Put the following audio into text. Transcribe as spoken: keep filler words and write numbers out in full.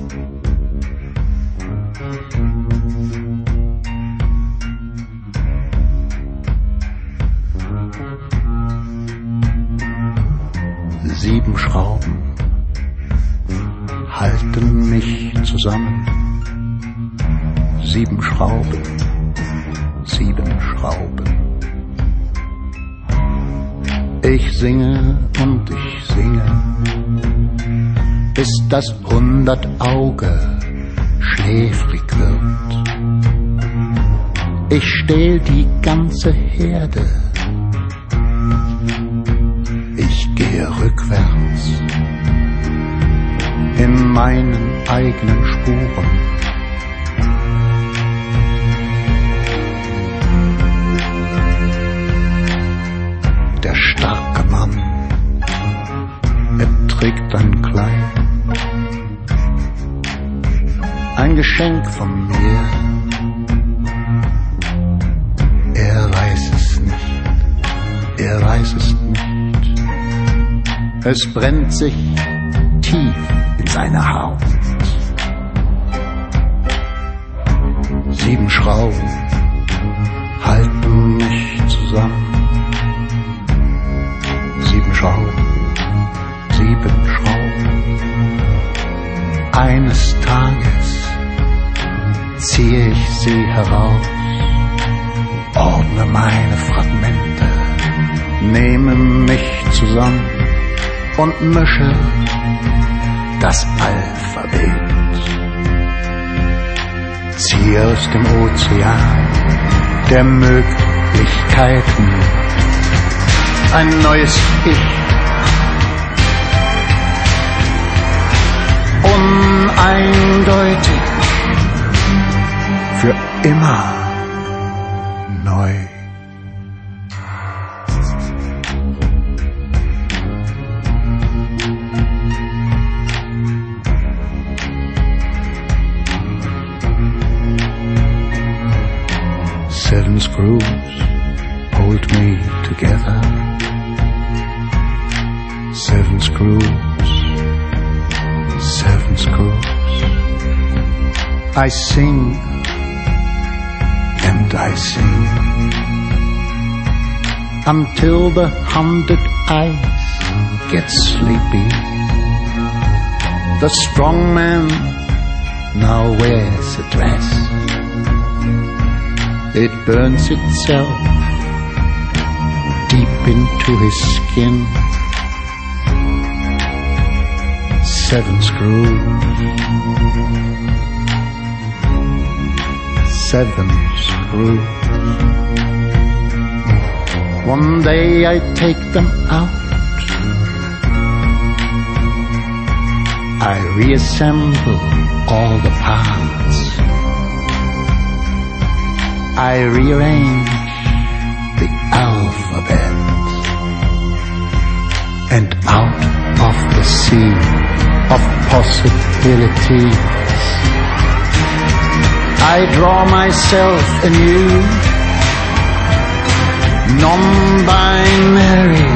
Sieben Schrauben halten mich zusammen. Sieben Schrauben, sieben Schrauben. Ich singe und ich singe, bis das hundert Auge schläfrig wird. Ich stehl die ganze Herde. Ich gehe rückwärts in meinen eigenen Spuren. Der starke Mann, er trägt ein Kleid, ein Geschenk von mir. Er weiß es nicht, er weiß es nicht. Es brennt sich tief in seine Haut. Sieben Schrauben halten mich zusammen. Sieben Schrauben, sieben Schrauben. Eines Tages ziehe ich sie heraus, ordne meine Fragmente, nehme mich zusammen und mische das Alphabet. Ziehe aus dem Ozean der Möglichkeiten ein neues Ich. Uneindeutig, für immer neu. Seven screws hold me together. Seven screws, seven screws. I sing and I sing until the hundred eyes get sleepy. The strong man now wears a dress. It burns itself deep into his skin. Seven screws, seven screws. One day I take them out, I reassemble all the parts, I rearrange the alphabet, and out of the sea of possibilities I draw myself anew, non-binary,